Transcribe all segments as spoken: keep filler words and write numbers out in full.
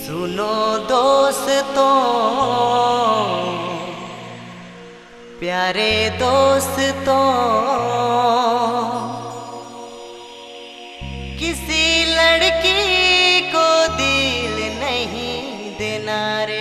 सुनो दोस्तों, प्यारे दोस्तों, किसी लड़की को दिल नहीं देना रे।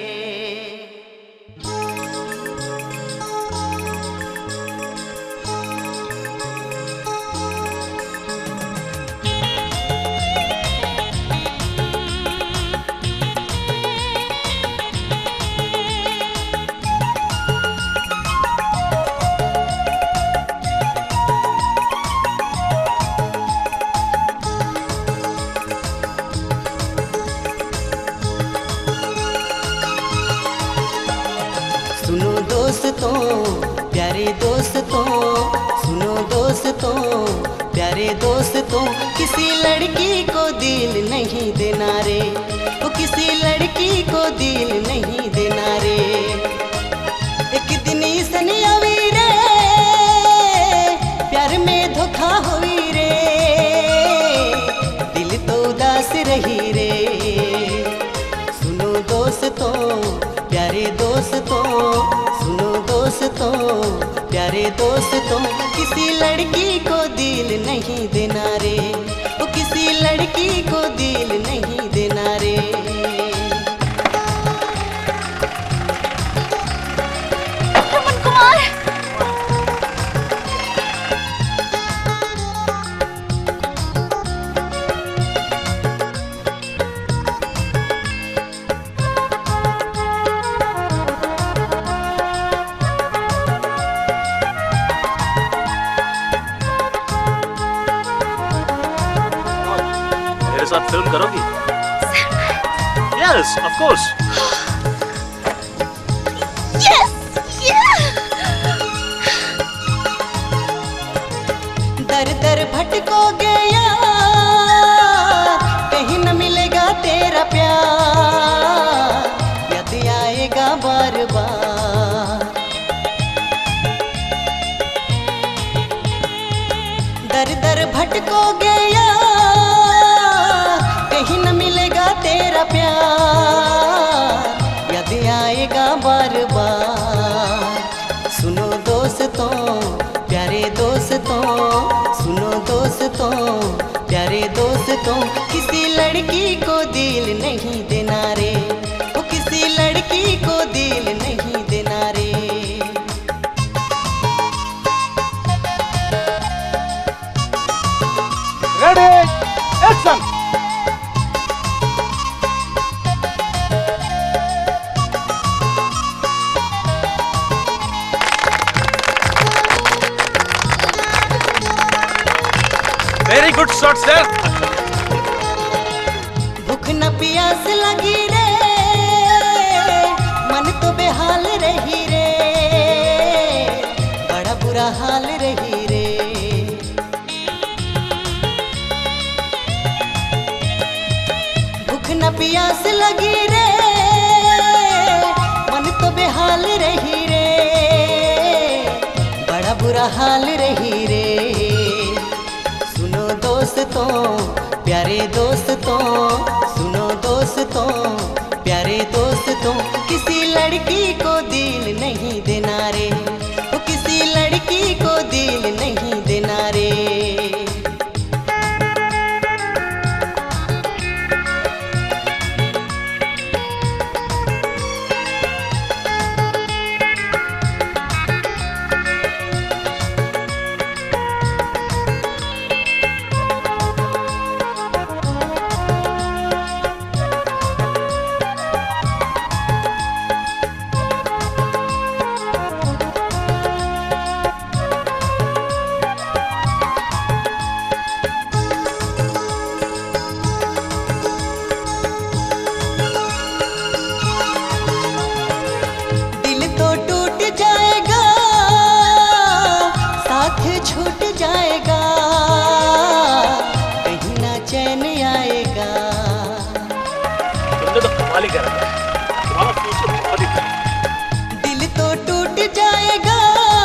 सुनो दोस्तों, प्यारे दोस्तों, सुनो दोस्तों, प्यारे दोस्तों, किसी लड़की को दिल नहीं देना रे, वो किसी लड़की को दिल नहीं देना रे। एक दिन सन आवी रे, प्यार में धोखा हुई रे, दिल तो उदास रही रे। सुनो दोस्तों, प्यारे दोस्तों, सुनो दोस्तों, प्यारे दोस्तों, किसी लड़की को दिल नहीं देना रे, वो किसी लड़की को दिल नहीं देना रे। रमन कुमार, मेरे साथ फिल्म करोगी? Yes, of course. yes, yeah! दर दर भटकोगे यार, कहीं न मिलेगा तेरा प्यार, याद आएगा बार बार। दर दर भटकोगे यार, कहीं न मिलेगा तेरा प्यार, याद आएगा बार बार। सुनो दोस्तों, प्यारे दोस्तों, सुनो दोस्तों, प्यारे दोस्तों, किसी लड़की को दिल नहीं देना रे, वो किसी लड़की को दिल नहीं देना रे। Ready? Action! Very good shot, sir. भूख न प्यास लगी रे, मन तो बेहाल रही रे, बड़ा बुरा हाल रही रे। भूख न प्यास लगी रे, मन तो बेहाल रही रे, बड़ा बुरा हाल रही रे। सुनो दोस्तों, प्यारे दोस्तों, सुनो दोस्तों, प्यारे दोस्तों, किसी लड़की को दिल नहीं देना रे, वो किसी लड़की को दिल नहीं देना रे। छूट जाएगा, कहीं ना चैन आएगा। तुमने तो कमाल ही कर रखा है, तुम्हारा फ्यूचर बहुत ही है। दिल तो टूट जाएगा,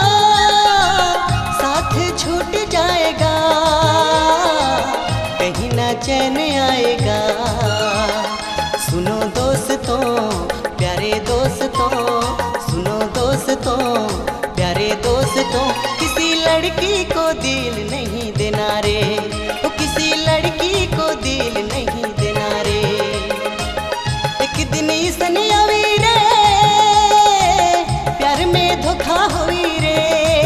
साथ छूट जाएगा, कहीं ना चैन आएगा। सुनो दोस्तों किसी लड़की को दिल नहीं देना रे, ओ किसी लड़की को दिल नहीं देना रे। एक दिन ईसन आवी रे प्यार में धोखा हुई रे,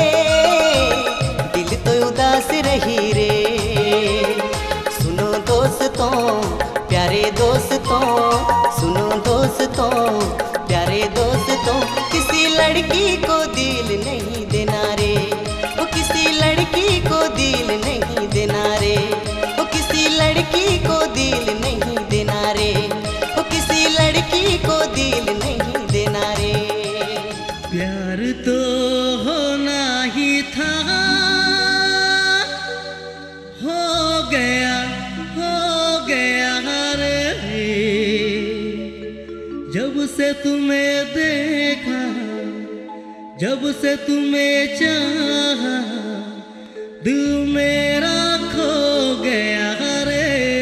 दिल तो उदास रही रे। सुनो दोस्तों प्यारे दोस्तों, सुनो दोस्तों प्यारे दोस्तों, किसी लड़की को दिल नहीं देना रे, ओ किसी लड़की को दिल नहीं देना रे, ओ किसी लड़की को दिल नहीं देना रे, ओ किसी लड़की को दिल नहीं देना रे। प्यार तो होना ही था, हो गया हो गया रे। जब से तुम्हें देखा, जब से तुम्हें चाहा, दिल मेरा खो गया रे।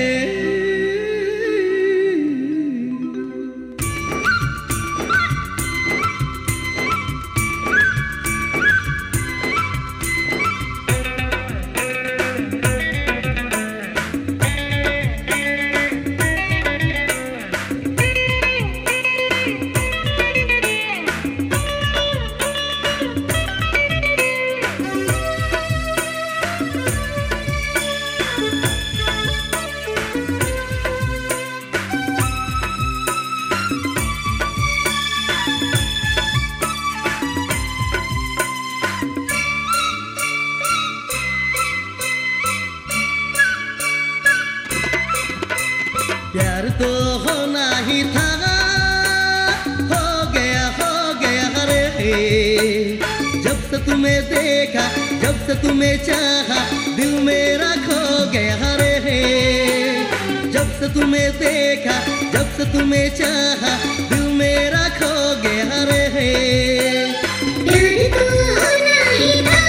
प्यार तो होना ही था, हो गया हो गया रे। जब से तुम्हें देखा, जब से तुम्हें चाहा, दिल मेरा खो गया रे। जब से तुम्हें देखा, जब से तुम्हें चाहा, दिल मेरा खो गया रे। प्यार तो होना ही था,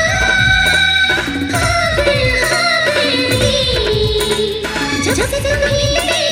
हो गया हो गया रे। जब से तुम्हें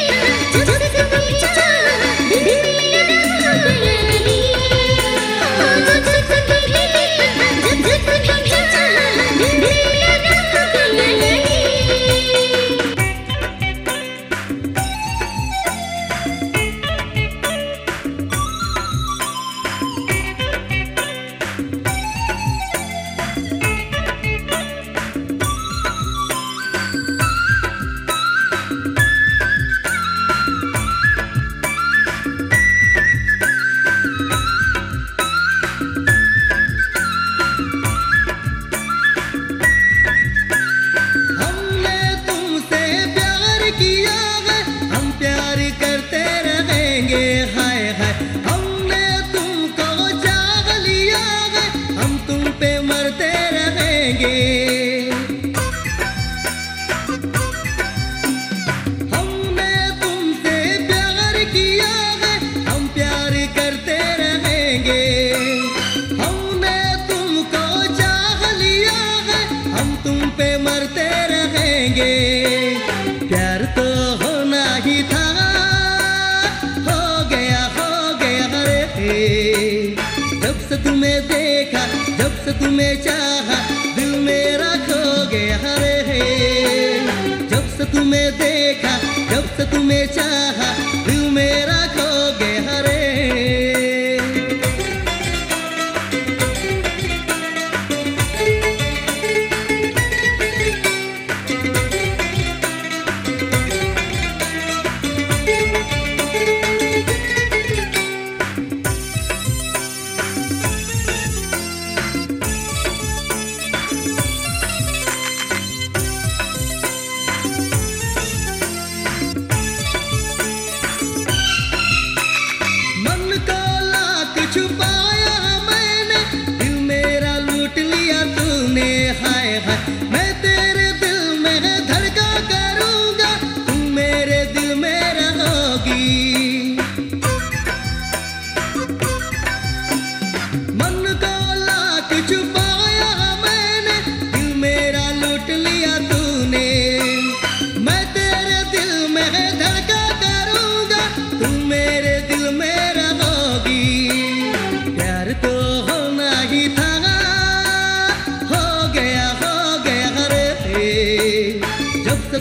प्यार तो होना ही था, हो गया हो गया रे। जब से तुम्हें देखा, जब से तुम्हें चाहा, दिल मेरा खो गया रे। जब से तुम्हें देखा, जब से तुम्हें चाहा, दिल मेरा खो गया रे।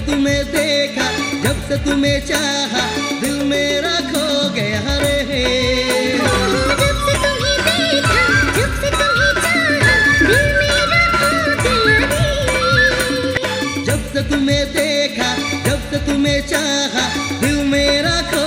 तुम्हें देखा, जब से तुम्हें चाहा, दिल मेरा खो गया रे। जब से तुम्हें देखा, जब से तुम्हें चाहा, दिल मेरा खो गया रे। जब से तुम्हें देखा, जब से तुम्हें चाहा, दिल मेरा खो